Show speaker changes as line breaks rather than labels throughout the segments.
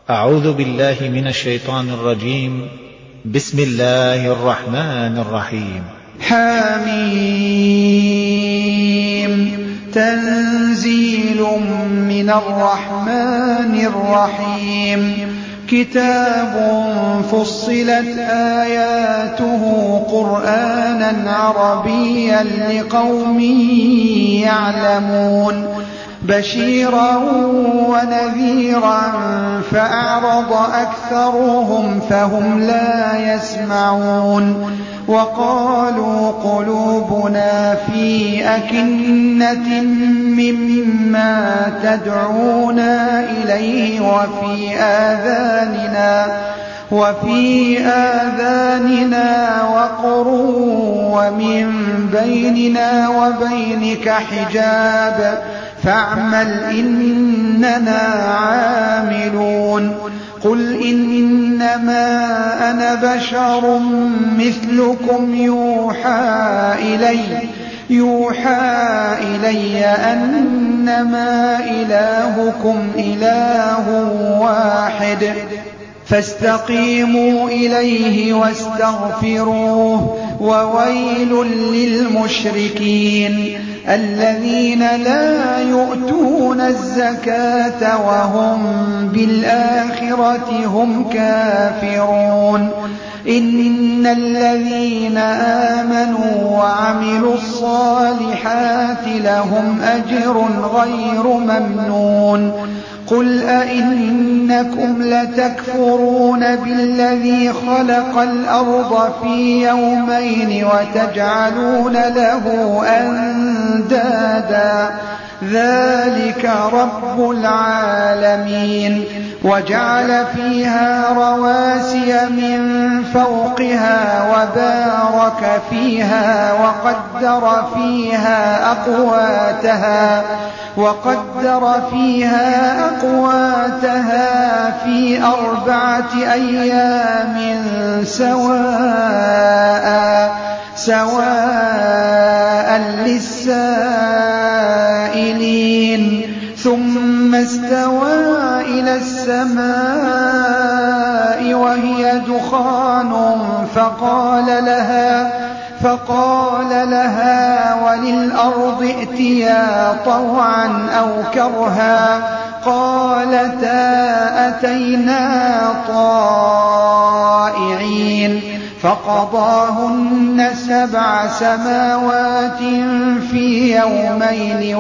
أعوذ بالله من الشيطان الرجيم. بسم الله الرحمن الرحيم.
حميم. تنزيل من الرحمن الرحيم. كتاب فصلت آياته قرآنا عربيا لقوم يعلمون بشيرا ونذيرا فأعرض أكثرهم فهم لا يسمعون وقالوا قلوبنا في أكنة مما تدعونا إليه وفي آذاننا وقر ومن بيننا وبينك حجاب فاعمل إننا عاملون. قل إنما أنا بشر مثلكم يوحى إلي أنما إلهكم إله واحد فاستقيموا إليه واستغفروه وويل للمشركين الذين لا يؤتون الزكاة وهم بالآخرة هم كافرون. إن الذين آمنوا وعملوا الصالحات لهم أجر غير ممنون. قل أئنكم لتكفرون بالذي خلق الأرض في يومين وتجعلون له أندادا ذلك رب العالمين. وجعل فيها رواسي من فوقها وبارك فيها وقدر فيها أقواتها في 4 أيام سواء للسائلين. ثم استوى إلى السماء وهي دخان فقال لها وللأرض ائتيا طوعا أو كرها قالتا أتينا طائعين. فقضاهن 7 سماوات في يومين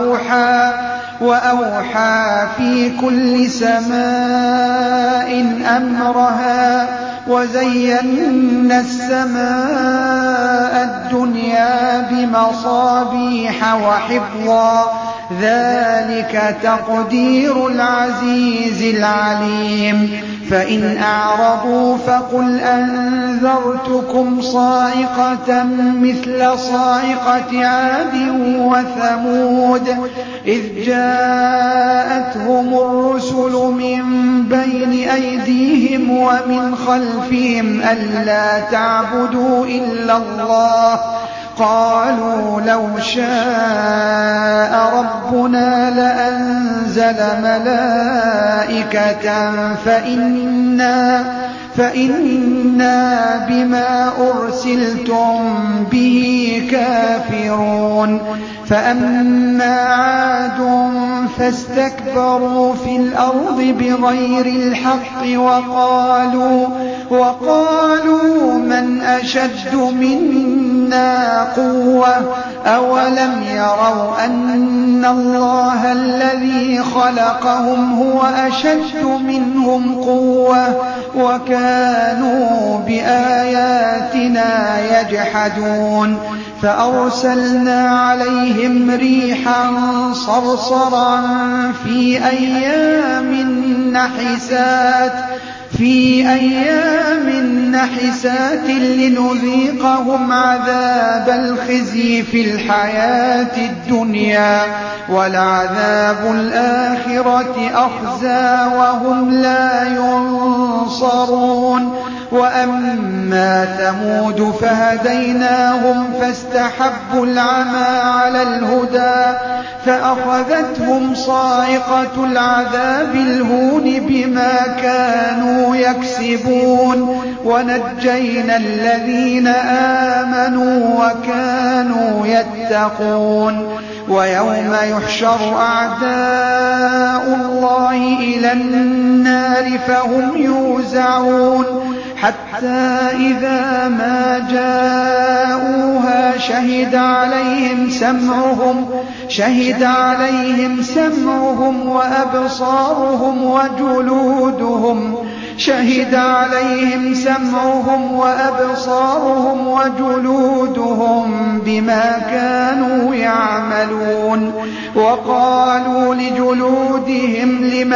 وأوحى في كل سماء أمرها وزينا السماء الدنيا بمصابيح وحفظا ذلك تقدير العزيز العليم. فإن أعرضوا فقل أنذرتكم صاعقة مثل صاعقة عاد وثمود إذ جاءتهم الرسل من بين أيديهم ومن خلفهم ألا تعبدوا إلا الله قالوا لو شاء ربنا لأنزل ملائكة فإنا بما أرسلتم به كافرون. فأما عاد فاستكبروا في الأرض بغير الحق وقالوا من أشد منا قوة أولم يروا أن الله الذي خلقهم هو أشد منهم قوة وكانوا بآياتنا يجحدون. فأرسلنا عليهم ريحا صرصرا في أيام نحسات لنذيقهم عذاب الخزي في الحياة الدنيا ولعذاب الآخرة أخزى وهم لا ينصرون. وأما ثمود فهديناهم فاستحبوا العمى على الهدى فأخذتهم صاعقة العذاب الهون بما كانوا يكسبون ونجينا الذين آمنوا وكانوا يتقون ويوم يحشر أعداء الله إلى النار فهم يوزعون حتى إذا ما جاءوها شهد عليهم سمعهم وأبصارهم وجلودهم بما كانوا يعملون وقالوا لجلودهم لم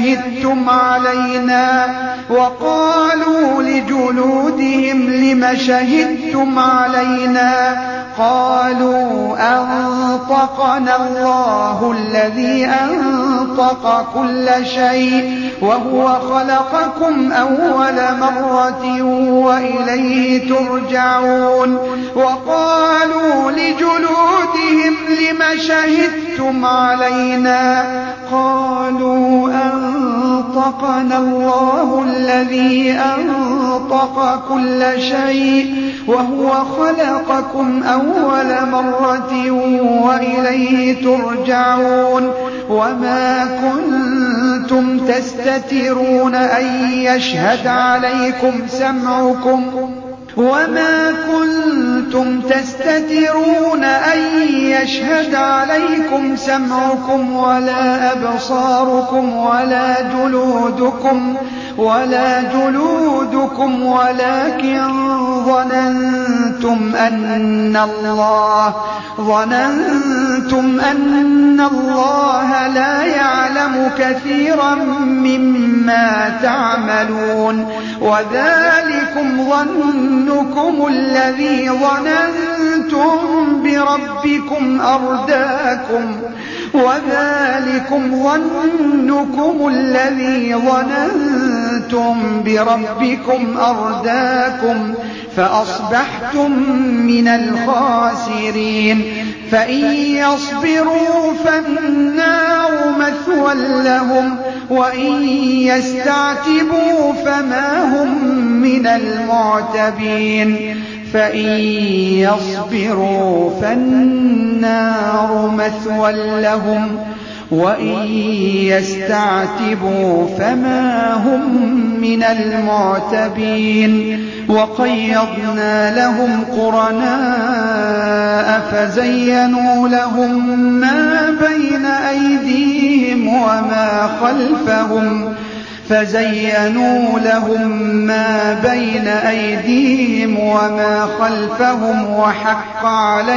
شهدتم علينا قالوا أنطقنا الله الذي أنطق كل شيء وهو خلقكم أول مرة وإليه ترجعون وقالوا لجلودهم لم شهدتم علينا قالوا أنطقنا الله الذي أنطق كل شيء وهو خلقكم أول مرة وإليه ترجعون وما كنتم تستترون أن يشهد عليكم سمعكم ولا أبصاركم ولا جلودكم ولكن ظننتم أن الله لا يعلم كثيرا مما تعملون وذلكم ظنكم الذي ظننتم بربكم أرداكم فأصبحتم من الخاسرين فإن يصبروا فالنار مثوى لهم وإن يستعتبوا فما هم من المعتبين وإن يستعتبوا فما هم من المعتبين وقيضنا لهم قرناء فزينوا لهم ما بين أيديهم وما خلفهم وحق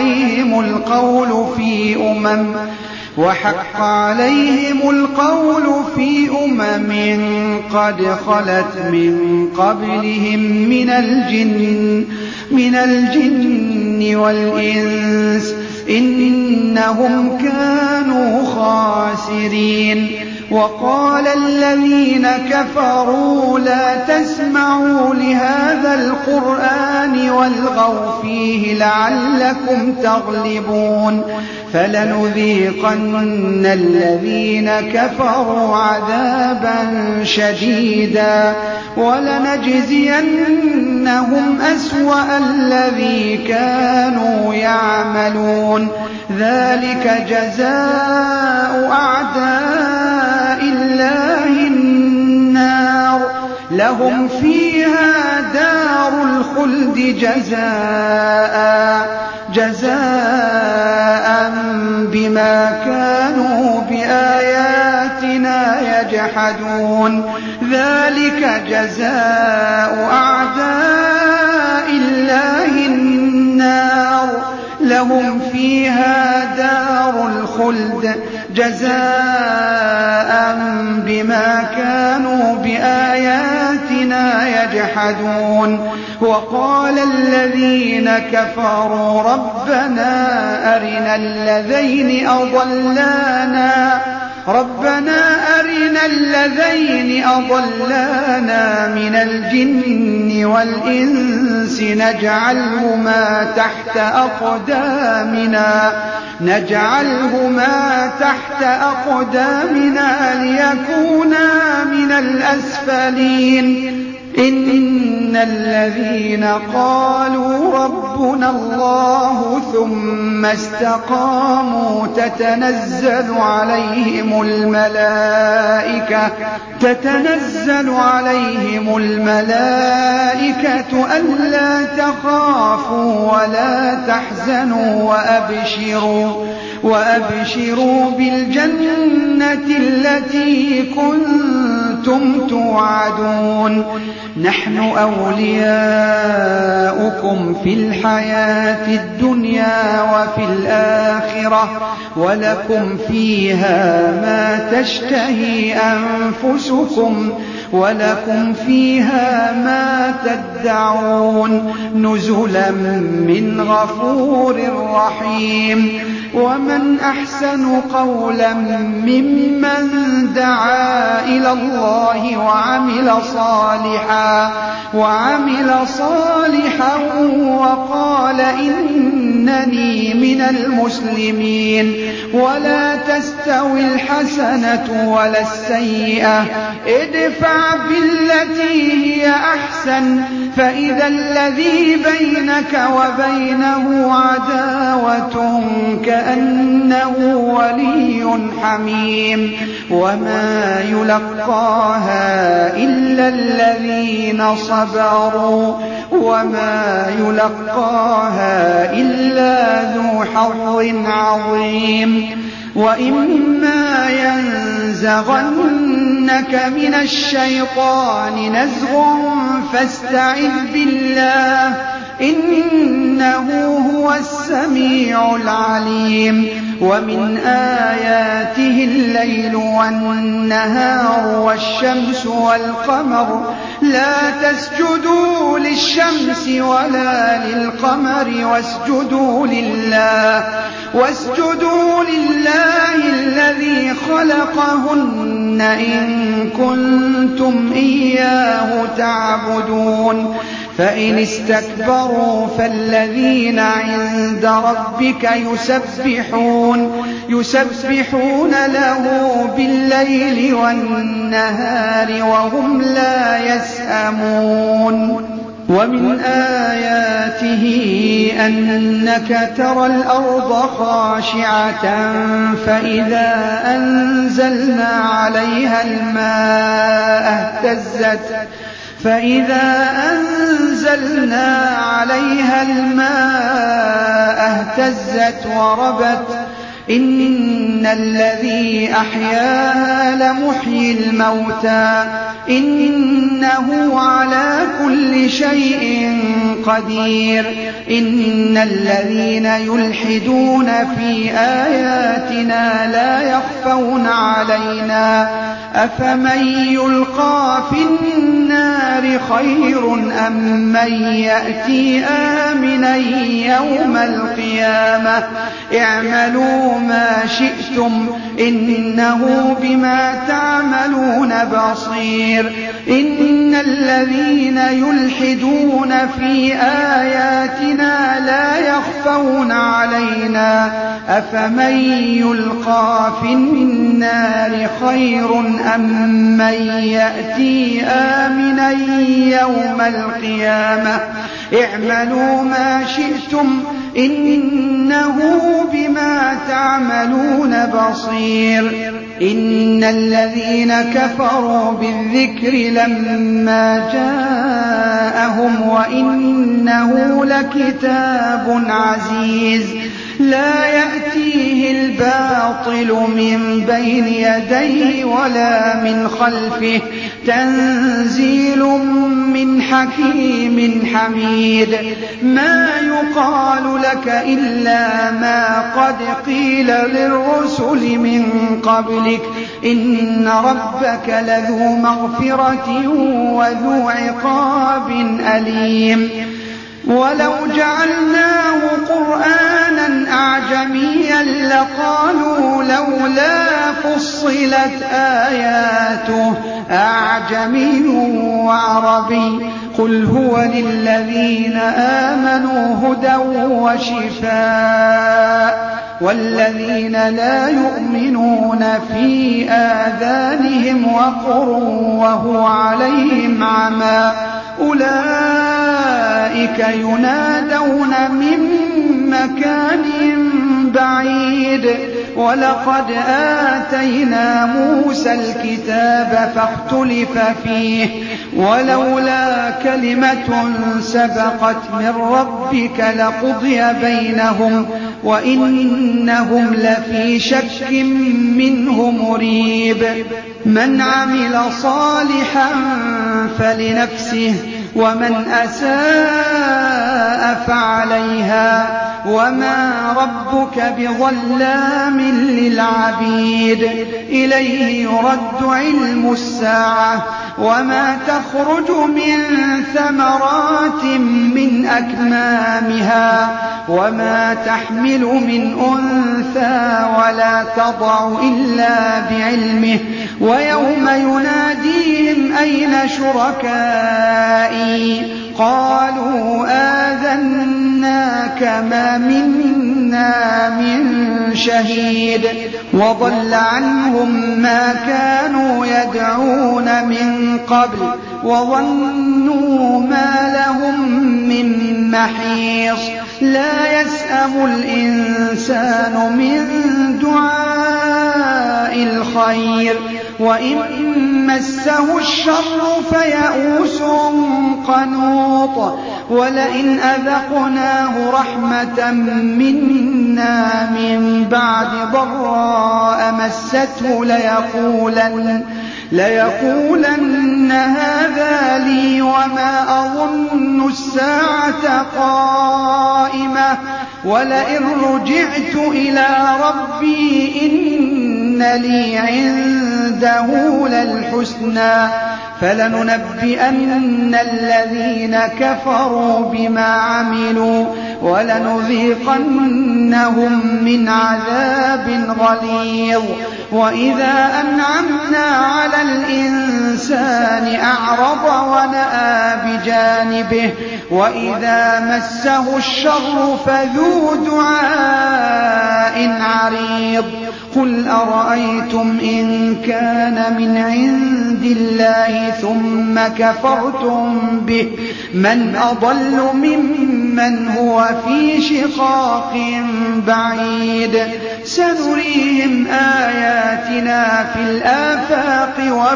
عليهم القول في قد خلت من قبلهم من الجن والإنس إنهم كانوا خاسرين وقال الذين كفروا لا تسمعوا لهذا القرآن والغوا فيه لعلكم تغلبون فلنذيقن الذين كفروا عذابا شديدا ولنجزينهم أسوأ الذي كانوا يعملون ذلك جزاء أعداء الله النار لهم فيها دار الخلد جزاء بما كانوا بآياتنا يجحدون ذلك جزاء أعداء الله النار لهم فيها دار الخلد جزاء بما كانوا بآياتنا يجحدون وقال الذين كفروا ربنا أرنا الذين أضلانا ربنا أرنا الذين أضلانا من الجن والإنس نجعلهما تحت أقدامنا ليكونا من الأسفلين إن الذين قالوا ربنا الله ثم استقاموا تتنزل عليهم الملائكة ألا تخافوا ولا تحزنوا وأبشروا بالجنة التي كنتم توعدون نحن أولياؤكم في الحياة الدنيا وفي الآخرة ولكم فيها ما تشتهي أنفسكم ولكم فيها ما تدعون نزلا من غفور رحيم ومن أحسن قولا ممن دعا إلى الله وعمل صالحا وقال إنني من المسلمين ولا تستوي الحسنة ولا السيئة ادفع بالتي هي أحسن فإذا الذي بينك وبينه عداوة كأنه ولي حميم وما يلقاها إلا الذين صبروا وما يلقاها إلا ذو حظ عظيم وإما ينزغنك من الشيطان نزغ فاستعذ بالله إنه هو السميع العليم ومن آياته الليل والنهار والشمس والقمر لا تسجدوا للشمس ولا للقمر واسجدوا لله الذي خلقهن إن كنتم إياه تعبدون فإن استكبروا فالذين عند ربك يسبحون له بالليل والنهار وهم لا يسأمون ومن آياته أنك ترى الأرض خاشعة فإذا أنزلنا عليها الماء اهتزت وربت إن الذي أحياها لمحيي الموتى إنه على كل شيء قدير إن الذين يلحدون في آياتنا لا يخفون علينا أفمن يلقى في النار خير أم من يأتي آمنا يوم القيامة اعملوا ما شئتم إنه بما تعملون بصير إن الذين يلحدون في آياتنا لا يخفون علينا أفمن يلقى في النار خير أم من يأتي آمنا يوم القيامة اعملوا ما شئتم إنه بما تعملون بصير إن الذين كفروا بالذكر لما جاءهم وإنه لكتاب عزيز لا يأتيه الباطل من بين يديه ولا من خلفه تنزيل من حكيم حميد ما يقال لك إلا ما قد قيل للرسل من قبلك إن ربك لذو مغفرة وذو عقاب أليم ولو جعلناه قرآنا أعجميا لقالوا لولا فصلت آياته أعجمي وعربي قل هو للذين آمنوا هدى وشفاء والذين لا يؤمنون في آذانهم وقر وهو عليهم عمى أولئك ينادون من مكان بعيد ولقد آتينا موسى الكتاب فاختلف فيه ولولا كلمة سبقت من ربك لقضي بينهم وإنهم لفي شك منه مريب من عمل صالحا فلنفسه ومن أساء فعليها وما ربك بظلام للعبيد إليه يرد علم الساعة وما تخرج من ثمرات من أكمامها وما تحمل من أنثى ولا تضع إلا بعلمه ويوم يناديهم أين شركائي قالوا آذناك ما منا من شهيد وضل عنهم ما كانوا يدعون من قبل وظنوا ما لهم من محيص لا يسأم الإنسان من دعاء الخير وإن مسه الشر فيئوس قنوط ولئن أذقناه رحمة منا من بعد ضراء مسته ليقولن هذا لي وما أظن الساعة قائمة ولئن رجعت إلى ربي إن لي عنده للحسنى فلننبئن الذين كفروا بما عملوا ولنذيقنهم من عذاب غليظ وإذا أنعمنا على الإنسان أعرض ونأى بجانبه وإذا مسه الشر فذو دعاء عريض قل أرأيتم إن كان من عند الله ثم كفرتم به من أضل ممن هو في شقاق بعيد سنريهم آياتنا في الآفاق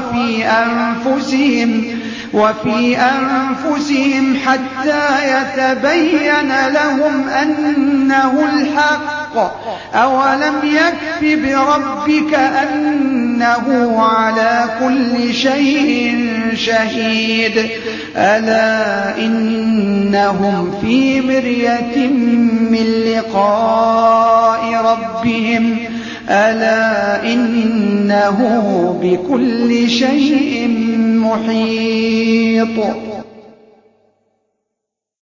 وفي أنفسهم حتى يتبين لهم أنه الحق أولم يكف بربك أنه على كل شيء شهيد ألا إنهم في مرية من لقاء ربهم ألا إنه بكل شيء محيط